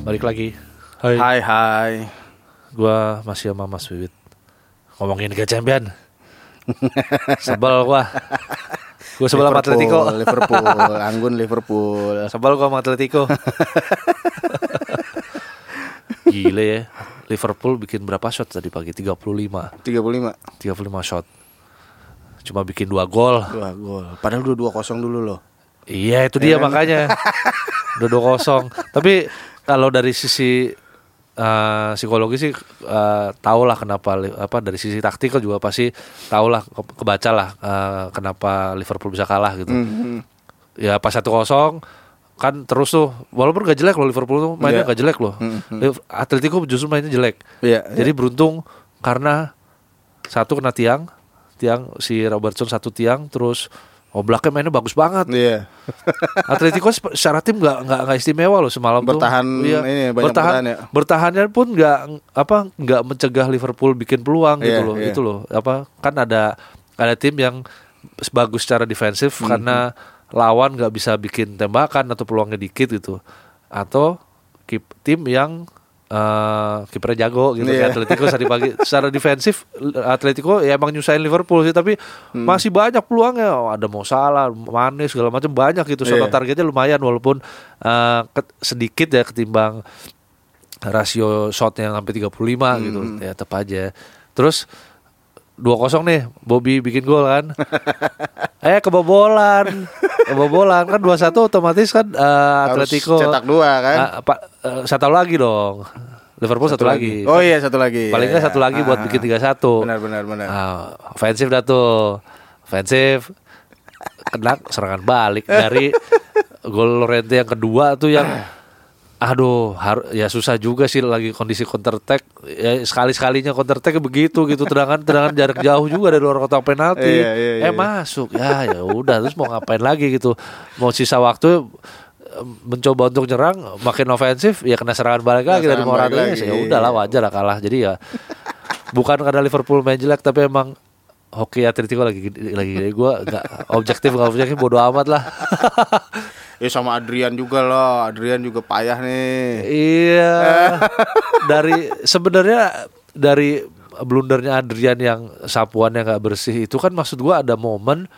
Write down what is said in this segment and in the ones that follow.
Balik lagi. Hai. Hai. Gua masih sama Mas Wiwit ngomongin Liga Champion. Sebel gua. Gua sebel sama Atletico. Liverpool, Anggun Liverpool. Sebel gua sama Atletico. Gile ya. Liverpool bikin berapa shot tadi pagi? 35 shot. Cuma bikin 2 gol. 2 gol. Padahal udah 2-0 dulu loh. Iya, itu dia makanya. Udah 2-0. Tapi kalau dari sisi psikologi sih tahulah kenapa dari sisi taktikal juga pasti tahulah kebacalah kenapa Liverpool bisa kalah gitu. Ya pas 1-0 kan terus tuh walaupun gak jelek loh Liverpool tuh mainnya gak jelek loh. Atletico justru mainnya jelek. Jadi beruntung karena satu kena tiang si Robertson satu tiang terus Oblaknya mainnya bagus banget. Iya. Atletico secara tim nggak istimewa loh semalam bertahan tuh. Iya. Ini banyak bertahan ya. Bertahannya pun nggak mencegah Liverpool bikin peluang gitu loh. Itu loh. Kan ada tim yang bagus secara defensif karena lawan nggak bisa bikin tembakan atau peluangnya dikit gitu. Atau tim yang kipernya jago gitu kayak Atletico tadi pagi. Secara defensif Atletico ya emang nyusahin Liverpool sih, tapi masih banyak peluangnya. Ada Mo Salah, Mane segala macam banyak gitu. Soal targetnya lumayan walaupun sedikit ya ketimbang rasio shotnya yang sampai 35 gitu. Ya tetap aja. Terus 2-0 nih, Bobby bikin gol kan. Kebobolan kan 2-1 otomatis kan Atletico cetak 2 kan. Satu lagi dong. Liverpool satu lagi. Oh iya, satu lagi. Paling nggak satu lagi buat bikin 3-1. Benar. Ofensif dah tuh. Ofensif kena serangan balik dari gol Llorente yang kedua tuh yang ya susah juga sih lagi kondisi counter attack. Ya sekali-sekalinya counter attack begitu gitu. Tendangan jarak jauh juga dari luar kotak penalti. Masuk. Ya udah terus mau ngapain lagi gitu. Mau sisa waktu mencoba untuk nyerang makin ofensif ya kena serangan balik lagi dari Morata. Ya udahlah wajar lah kalah. Jadi ya bukan karena Liverpool main jelek tapi emang hoki Atletico lagi gue nggak objektif bodo amat lah. Ya sama Adrian juga loh. Adrian juga payah nih. Iya. Sebenarnya dari blundernya Adrian yang sapuannya nggak bersih itu kan maksud gue ada momen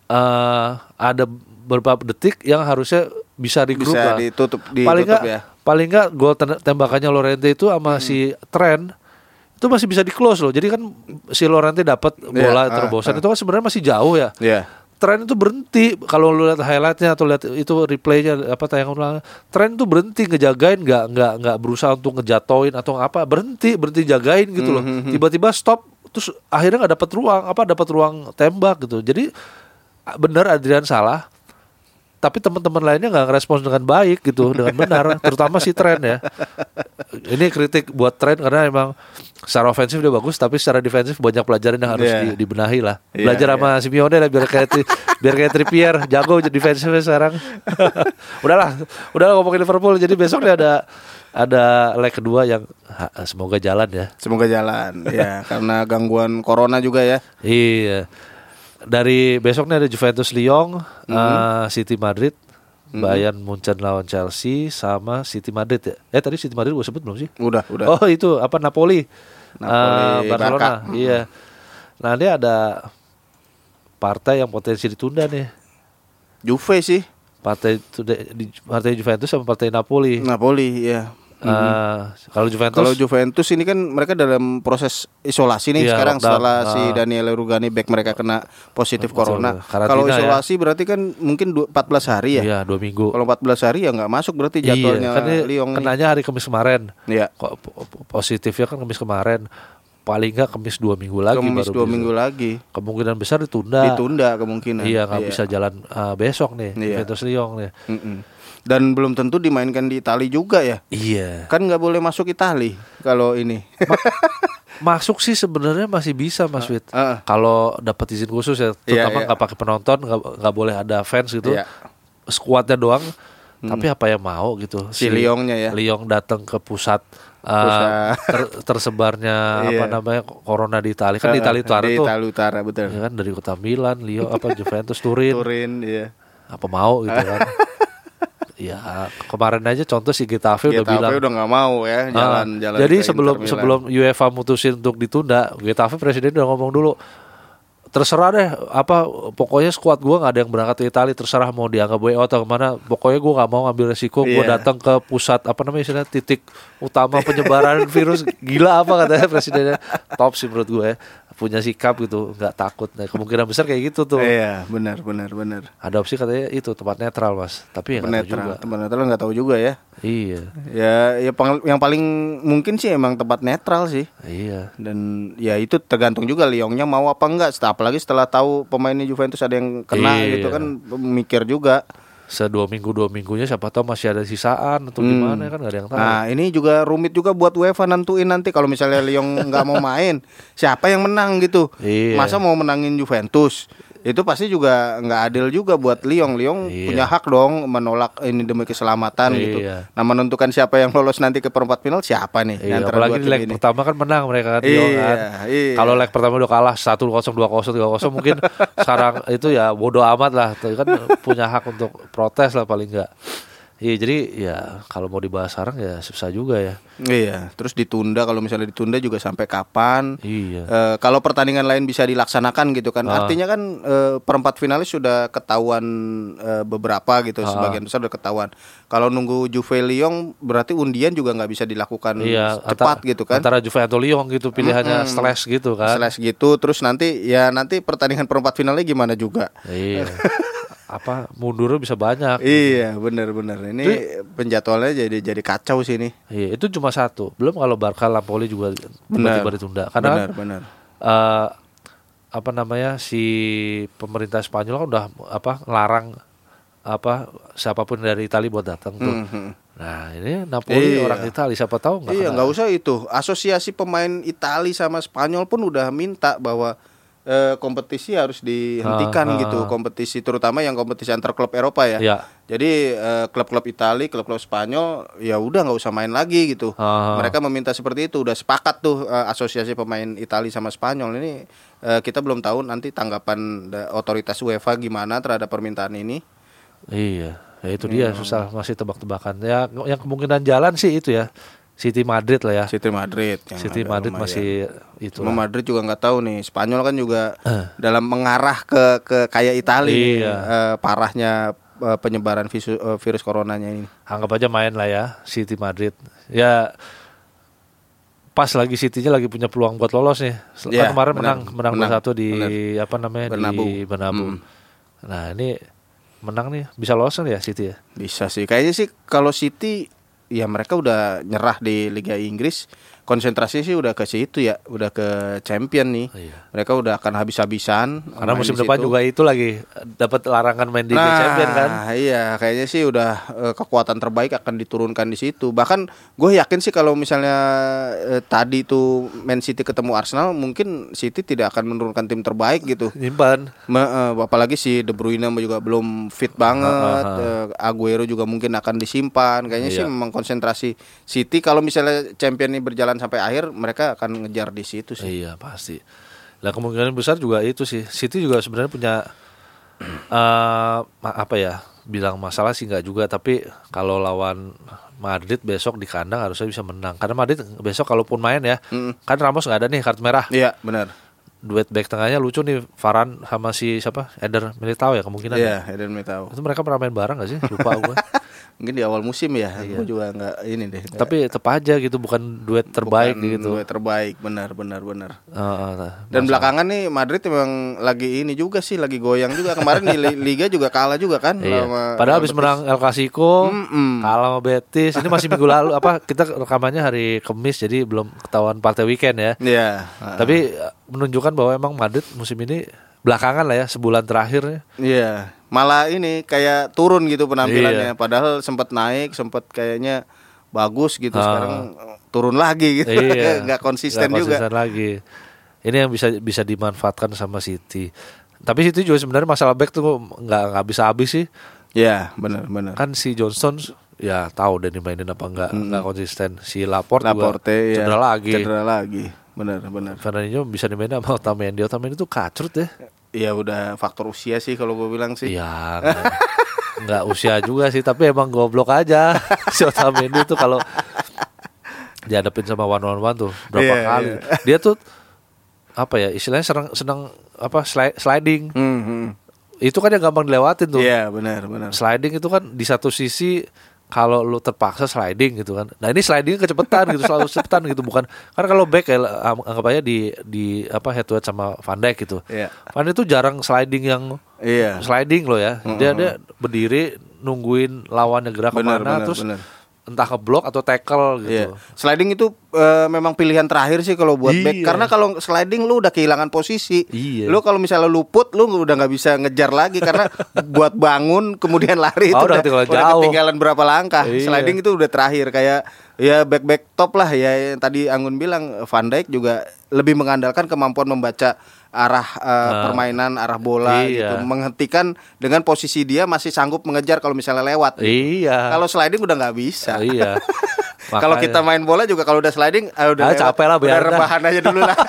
ada beberapa detik yang harusnya bisa digroup lah. Ditutup paling nggak gol tembakannya Llorente itu sama si Trent itu masih bisa di close loh. Jadi kan si Llorente dapat bola terobosan itu kan sebenarnya masih jauh ya. Trent itu berhenti kalau lu lihat highlightnya atau lihat itu replaynya tayangan ulang. Trent itu berhenti ngejagain nggak berusaha untuk ngejatoin atau berhenti jagain gitu loh. Tiba-tiba stop terus akhirnya nggak dapat ruang tembak gitu. Jadi benar Adrian salah. Tapi teman-teman lainnya nggak ngerespons dengan baik gitu, dengan benar, terutama si Trent ya. Ini kritik buat Trent karena emang secara ofensif dia bagus, tapi secara defensif banyak pelajaran yang harus dibenahi lah. Belajar sama Simeone lah biar kayak Trippier, jago defensifnya sekarang. Udahlah ngomongin Liverpool. Jadi besok nih ada leg kedua yang semoga jalan ya. Semoga jalan ya karena gangguan corona juga ya. Iya. Dari besoknya ada Juventus Lyon, City Madrid, Bayern Munchen lawan Chelsea sama City Madrid ya. Tadi City Madrid gue sebut belum sih? Udah. Oh itu Napoli Barcelona. Barca. Iya. Nah ini ada partai yang potensi ditunda nih. Juve sih. Partai Juventus sama partai Napoli. Ya. Kalau Juventus ini kan mereka dalam proses isolasi nih sekarang setelah si Daniele Rugani back mereka kena positif corona. Kalau isolasi berarti kan mungkin 14 hari ya. Iya 2 minggu. Kalau 14 hari ya nggak masuk berarti jadwalnya Lyon. Kenanya hari Kamis kemarin. Iya. Kok positifnya kan Kamis kemarin. Paling nggak Kamis 2 minggu lagi. Minggu lagi. Kemungkinan besar ditunda kemungkinan. Iya nggak bisa jalan besok nih. Juventus Lyon nih. Dan belum tentu dimainkan di Itali juga ya. Iya. Kan nggak boleh masuk Itali kalau ini. Masuk sih sebenarnya masih bisa Mas Wit. Kalau dapat izin khusus ya, terutama nggak pakai penonton, nggak boleh ada fans gitu. Skuadnya doang. Tapi apa yang mau gitu. Si Lyonnya ya. Lyon datang ke pusat tersebarnya corona di Italia. Kan di Italia Utara tuh. Di Italia Utara betul. Ya kan dari kota Milan, Lyon Juventus, Turin. Iya. Apa mau gitu kan. Ya kemarin aja contoh si Getafe udah bilang udah nggak mau ya jalan-jalan. Jadi sebelum UEFA mutusin untuk ditunda, Getafe presiden udah ngomong dulu, terserah deh pokoknya skuad gue nggak ada yang berangkat ke Italia, terserah mau dianggap WO atau kemana, pokoknya gue nggak mau ngambil resiko, gue datang ke pusat titik utama penyebaran virus. Gila apa katanya presidennya, top sih menurut gue ya. Punya sikap gitu, nggak takut. Nah, kemungkinan besar kayak gitu tuh. Iya, benar. Ada opsi katanya itu tempat netral, Mas. Tapi ya nggak tahu juga. Tempat netral nggak tahu juga ya. Iya. Ya yang paling mungkin sih emang tempat netral sih. Iya. Dan ya itu tergantung juga Lyonnya mau apa enggak. Apalagi setelah tahu pemainnya Juventus ada yang kena gitu kan, mikir juga. 2 minggunya siapa tahu masih ada sisaan atau gimana kan, nggak ada yang tahu. Nah ini juga rumit juga buat UEFA nentuin nanti kalau misalnya Lyon nggak mau main, siapa yang menang gitu. Masa mau menangin Juventus? Itu pasti juga nggak adil juga buat Lyon. Punya hak dong menolak ini demi keselamatan gitu. Nah menentukan siapa yang lolos nanti ke perempat final siapa nih? Apalagi di leg pertama kan menang mereka kan. Kalau leg pertama udah kalah 1-0, 2-0, 3-0 mungkin sekarang itu ya bodo amat lah. Kan punya hak untuk protes lah paling nggak. Iya, jadi ya kalau mau dibahas sekarang ya susah juga ya. Iya, terus ditunda, kalau misalnya ditunda juga sampai kapan? Iya. Kalau pertandingan lain bisa dilaksanakan gitu kan. Artinya kan perempat finalis sudah ketahuan beberapa gitu, sebagian besar sudah ketahuan. Kalau nunggu Juve Lyon berarti undian juga nggak bisa dilakukan cepat gitu kan. Antara Juve atau Lyon gitu pilihannya slash gitu kan. Slash gitu, terus nanti pertandingan perempat finalnya gimana juga. Iya. Mundurnya bisa banyak. Iya, benar. Ini penjadwalannya jadi kacau sih ini. Iya, itu cuma satu. Belum kalau Barca Napoli juga tiba-tiba ditunda. Karena benar. Si pemerintah Spanyol kan udah larang siapapun dari Italia buat datang tuh. Nah, ini Napoli orang Italia, siapa tahu nggak usah itu. Asosiasi pemain Italia sama Spanyol pun udah minta bahwa kompetisi harus dihentikan gitu, kompetisi terutama yang kompetisi antar klub Eropa ya. Jadi klub-klub Italia, klub-klub Spanyol ya udah nggak usah main lagi gitu. Mereka meminta seperti itu, udah sepakat tuh asosiasi pemain Italia sama Spanyol ini. Kita belum tahu nanti tanggapan otoritas UEFA gimana terhadap permintaan ini. Iya, ya itu dia susah, masih tebak-tebakan. Ya yang kemungkinan jalan sih itu ya. City Madrid lah ya. City Madrid masih itu. Madrid juga nggak tahu nih. Spanyol kan juga dalam mengarah ke kayak Italia parahnya penyebaran virus coronanya ini. Anggap aja main lah ya City Madrid. Ya pas lagi City-nya lagi punya peluang buat lolos nih. Kan kemarin menang 2-1 di Bernabeu. Nah, ini menang nih, bisa lolos kan ya City ya? Bisa sih. Kayaknya sih kalau City ya mereka udah nyerah di Liga Inggris, konsentrasi sih udah ke situ ya, udah ke champion nih. Mereka udah akan habis-habisan. Karena musim depan juga itu lagi dapat larangan main di Liga Champion kan. Iya, kayaknya sih udah kekuatan terbaik akan diturunkan di situ. Bahkan gue yakin sih kalau misalnya tadi tuh Man City ketemu Arsenal, mungkin City tidak akan menurunkan tim terbaik gitu. Nyimpan. Apalagi si De Bruyne juga belum fit banget. Aguero juga mungkin akan disimpan. Kayaknya sih memang konsentrasi City kalau misalnya champion ini berjalan sampai akhir, mereka akan ngejar di situ sih. Iya pasti. Nah kemungkinan besar juga itu sih. City juga sebenarnya punya bilang masalah sih nggak juga. Tapi kalau lawan Madrid besok di kandang harusnya bisa menang. Karena Madrid besok kalaupun main ya, kan Ramos nggak ada nih kartu merah. Iya benar. Duet back tengahnya lucu nih, Varane sama si Eder Militao ya kemungkinan. Iya, Eder Militao. Itu mereka pernah main bareng nggak sih? Lupa gue. Mungkin di awal musim ya, gue juga nggak ini deh. Tapi tetap aja gitu, bukan duet terbaik gitu. Duet terbaik, benar. Dan belakangan nih Madrid memang lagi ini juga sih, lagi goyang juga. Kemarin di Liga juga kalah juga kan. Padahal habis menang El Clasico, kalah sama Betis. Ini masih minggu lalu. Kita rekamannya hari Kamis, jadi belum ketahuan partai weekend ya. Iya. Tapi menunjukkan bahwa emang Madrid musim ini belakangan lah ya, sebulan terakhir. Iya. Malah ini kayak turun gitu penampilannya. Padahal sempat naik, sempat kayaknya bagus gitu. Sekarang turun lagi gitu. Nggak konsisten juga. Lagi. Ini yang bisa dimanfaatkan sama City. Tapi City juga sebenarnya masalah back tuh nggak bisa habis sih. Ya benar. Kan si Johnson ya tahu deh dimainin apa nggak konsisten. Si Laporte juga cedera lagi. Benar. Fernandinho bisa dimainin sama Otamendi itu kacrut ya. Ya udah faktor usia sih kalau gue bilang sih. Iya. nggak usia juga sih, tapi emang goblok aja si Otamendi itu kalau dihadapin sama one tuh berapa kali. Dia tuh apa ya istilahnya senang apa sliding. Itu kan yang gampang dilewatin tuh. Iya, benar. Sliding itu kan di satu sisi kalau lu terpaksa sliding gitu kan. Nah, ini slidingnya kecepatan gitu, selalu kecepatan gitu, bukan karena kalau back ya anggap aja di apa head to head sama Van Dijk gitu. Van Dijk itu jarang sliding yang sliding loh ya. Dia berdiri nungguin lawannya gerak kemana terus entah ke blok atau tackle gitu. Sliding itu memang pilihan terakhir sih kalau buat back. Karena kalau sliding lu udah kehilangan posisi. Lu kalau misalnya luput lu udah nggak bisa ngejar lagi karena buat bangun kemudian lari itu udah ketinggalan berapa langkah. Sliding itu udah terakhir kayak ya back top lah ya yang tadi Anggun bilang. Van Dijk juga lebih mengandalkan kemampuan membaca arah permainan, arah bola gitu, menghentikan dengan posisi dia masih sanggup mengejar kalau misalnya lewat. Kalau sliding udah nggak bisa. Kalau kita main bola juga kalau udah sliding udah capek lah, udah rebahan aja dulu lah.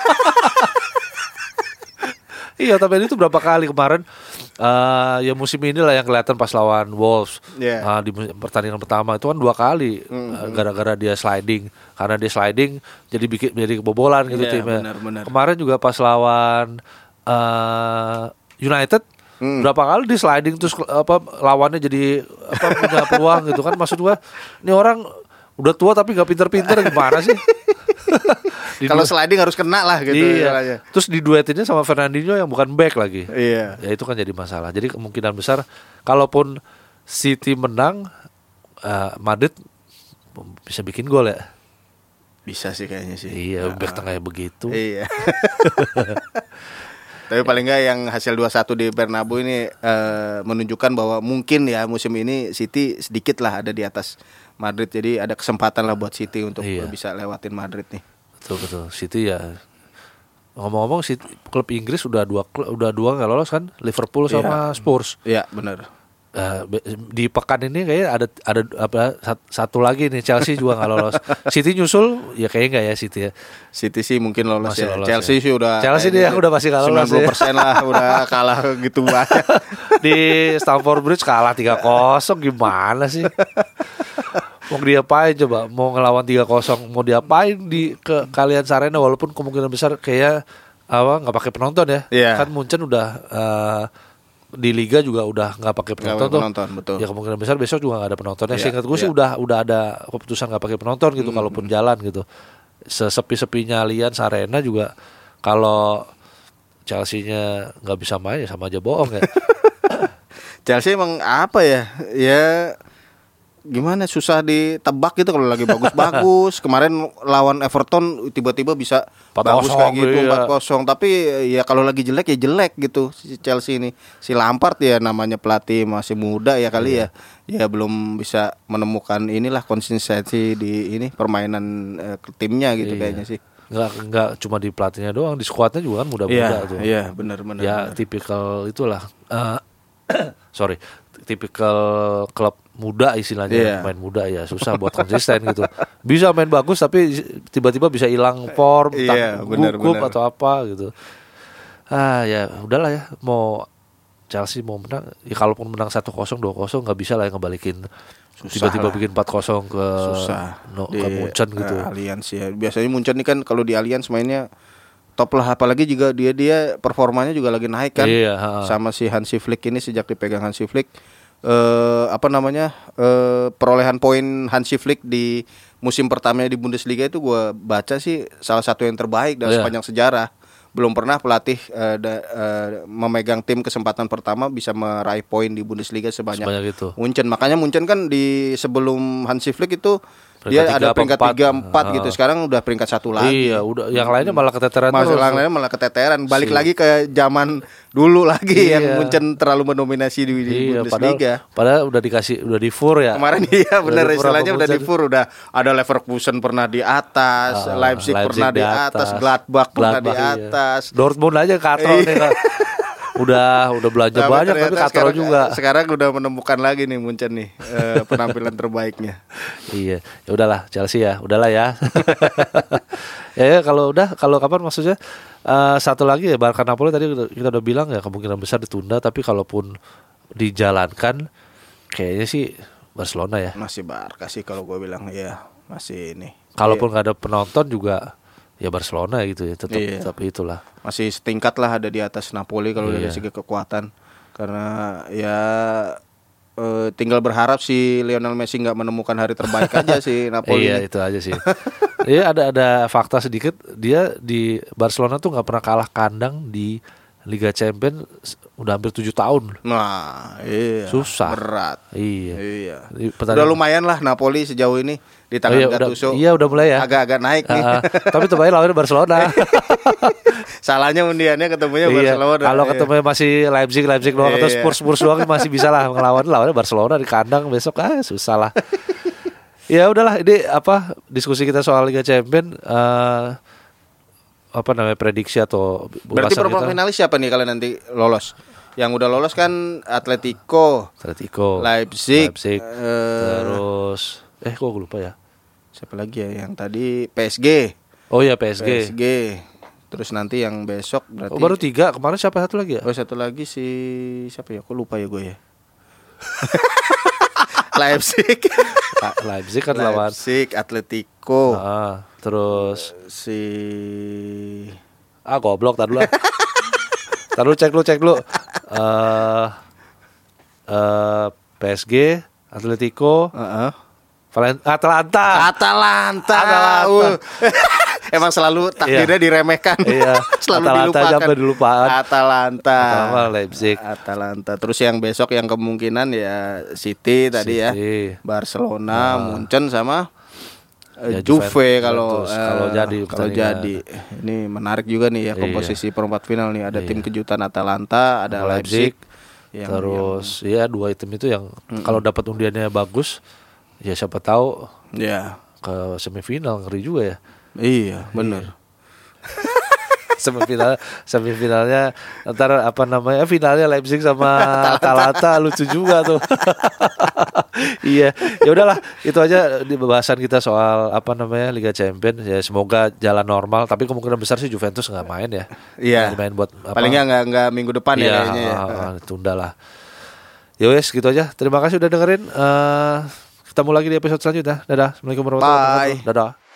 Tapi itu berapa kali kemarin ya musim ini lah yang kelihatan pas lawan Wolves di pertandingan pertama itu kan 2 kali gara-gara dia sliding. Karena dia sliding jadi kebobolan gitu timnya. Benar. Kemarin juga pas lawan United berapa kali dia sliding terus lawannya jadi punya peluang gitu kan. Maksud gua ini orang udah tua tapi gak pinter-pinter gimana sih? Kalau sliding harus kena lah gitu. Terus diduetinnya sama Fernandinho yang bukan back lagi. Ya itu kan jadi masalah. Jadi kemungkinan besar kalaupun City menang, Madrid bisa bikin gol ya. Bisa sih kayaknya sih. Back tengahnya begitu. Tapi paling nggak yang hasil 2-1 di Bernabeu ini menunjukkan bahwa mungkin ya musim ini City sedikit lah ada di atas Madrid. Jadi ada kesempatan lah buat City untuk bisa lewatin Madrid nih. Betul. City ya. Ngomong-ngomong klub Inggris udah dua nggak lolos kan? Liverpool sama Spurs. Iya, benar. Di pekan ini kayaknya ada satu lagi nih, Chelsea juga nggak lolos. City nyusul ya kayaknya nggak ya City ya. City sih mungkin lolos masih ya. Lolos Chelsea ya. sih udah. Chelsea dia udah pasti nggak lolos. 90% lah udah kalah gitu banyak. Di Stamford Bridge kalah 3-0 gimana sih? Mau diapain coba? Mau ngelawan 3-0 mau diapain ke Allianz Arena walaupun kemungkinan besar kayak nggak pakai penonton ya. Kan Munchen udah di Liga juga udah nggak pakai penonton betul. Ya kemungkinan besar besok juga nggak ada penontonnya. Seingat gue sih udah ada keputusan nggak pakai penonton gitu kalaupun jalan gitu. Sesepi-sepinya Allianz Arena juga kalau Chelsea-nya nggak bisa main ya sama aja bohong ya. Chelsea emang apa ya? Ya gimana susah ditebak gitu kalau lagi bagus-bagus. Kemarin lawan Everton tiba-tiba bisa bagus kayak gitu 4-0. Tapi ya kalau lagi jelek ya jelek gitu si Chelsea ini. Si Lampard ya namanya pelatih masih muda ya kali ya. Ya belum bisa menemukan inilah konsistensi di ini permainan timnya gitu kayaknya sih. Enggak cuma di pelatihnya doang, di skuadnya juga kan muda-muda tuh. Iya, benar. Ya tipikal itulah. Tipikal klub muda istilahnya, main muda ya susah buat konsisten gitu. Bisa main bagus tapi tiba-tiba bisa hilang form, gugup atau apa gitu. Ya udahlah ya, mau Chelsea mau menang, ya kalaupun menang 1-0, 2-0 nggak bisa lah yang ngebalikin. Tiba-tiba bikin 4-0 ke Munchen gitu. Allianz ya. Biasanya Munchen ini kan kalau di Allianz mainnya top lah, apalagi juga dia performanya juga lagi naik kan. Sama si Hansi Flick ini sejak dipegang Hansi Flick perolehan poin Hansi Flick di musim pertamanya di Bundesliga itu gue baca sih salah satu yang terbaik dalam sepanjang sejarah. Belum pernah pelatih memegang tim kesempatan pertama bisa meraih poin di Bundesliga sebanyak itu. Munchen. Makanya Munchen kan di sebelum Hansi Flick itu dia ada peringkat 3-4 gitu. Sekarang udah peringkat 1 lagi. Iya, udah yang lainnya malah keteteran terus. Yang lainnya malah keteteran. Balik lagi ke zaman dulu lagi yang Munchen terlalu mendominasi di Bundesliga. Padahal udah di fur ya. Kemarin benar istilahnya udah di fur, udah ada Leverkusen pernah di atas, Leipzig pernah di atas, Gladbach pernah di atas. Dortmund aja katro nih kan. Udah belanja banyak tapi katro juga. Sekarang udah menemukan lagi nih Munchen nih penampilan terbaiknya. Iya, ya udahlah Chelsea ya, udahlah ya. Kalau kapan maksudnya satu lagi ya Barca Napoli tadi kita udah bilang ya kemungkinan besar ditunda, tapi kalaupun dijalankan kayaknya sih Barcelona ya. Masih Barca sih kalau gue bilang ya, masih ini. Kalaupun nggak ada penonton juga ya Barcelona gitu ya, tetap itulah. Masih setingkat lah, ada di atas Napoli kalau dari segi kekuatan. Karena ya tinggal berharap si Lionel Messi nggak menemukan hari terbaik aja si Napoli. Iya itu aja sih. Iya ada fakta sedikit, dia di Barcelona tuh nggak pernah kalah kandang di Liga Champions udah hampir 7 tahun. Nah, iya. Susah. Berat. Iya. Udah lumayan lah Napoli sejauh ini di tangan Gattuso. Iya udah mulai ya. Agak-agak naik nih. Tapi terbaik lawannya Barcelona. Salahnya undiannya ketemunya Barcelona. Kalau ketemunya masih Leipzig doang atau Spurs doang masih bisa lah lawannya Barcelona di kandang besok susah lah. Ya udahlah, ini diskusi kita soal Liga Champions, prediksi atau berarti perempat finalis siapa nih kalian nanti lolos? Yang udah lolos kan Atletico, Leipzig. Terus kok gue lupa ya. Siapa lagi ya yang tadi? PSG. Oh ya PSG. Terus nanti yang besok berarti baru 3. Kemarin siapa satu lagi ya? Oh satu lagi si siapa ya? Kok lupa ya gue ya. Leipzig kan lawan Leipzig, Atletico. Terus si goblok tadi dulu. Taruh cek dulu. PSG, Atletico, Atalanta. Emang selalu takdirnya diremehkan. Iya. Selalu Atalanta dilupakan. Atalanta. Leipzig. Atalanta. Terus yang besok yang kemungkinan ya City tadi ya. Barcelona, Munchen sama Juve kalau jadi. Ini menarik juga nih ya komposisi perempat final nih. Ada tim kejutan Atalanta, ada Leipzig. Terus ya 2 tim itu yang kalau dapat undiannya bagus, ya siapa tahu ke semifinal, ngeri juga ya. Iya, benar. Semifinalnya antara finalnya Leipzig sama Atalanta lucu juga tuh. Iya, ya udahlah, itu aja di bahasan kita soal Liga Champions. Ya semoga jalan normal, tapi kemungkinan besar sih Juventus nggak main ya. Iya. Main buat paling nggak minggu depan ya kayaknya ya. Tunda lah. Ya wes gitu aja. Terima kasih udah dengerin. Ketemu lagi di episode selanjutnya. Dadah. Assalamualaikum warahmatullahi wabarakatuh. Dadah.